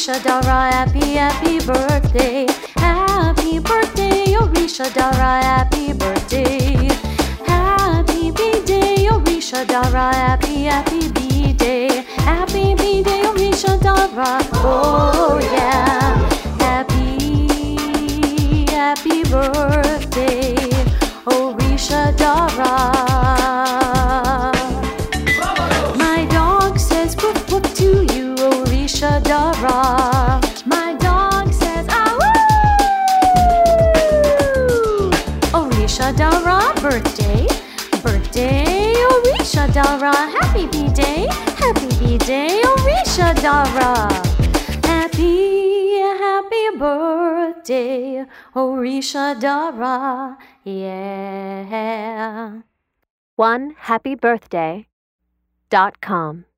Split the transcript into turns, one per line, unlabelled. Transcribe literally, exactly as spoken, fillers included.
Orishadara, happy, happy birthday. Happy birthday, Orishadara, happy birthday. Happy B-Day, Orishadara, happy, happy B-Day. Happy B-Day, Orishadara, oh yeah. Happy, happy birthday, Orishadara. My dog says whoop whoop to you, Orishadara. My dog says ah woo! Orishadara, birthday, birthday, Orishadara. Happy B-Day, happy B-Day, Orishadara. Happy, happy birthday, Orishadara, yeah.
one happy birthday dot com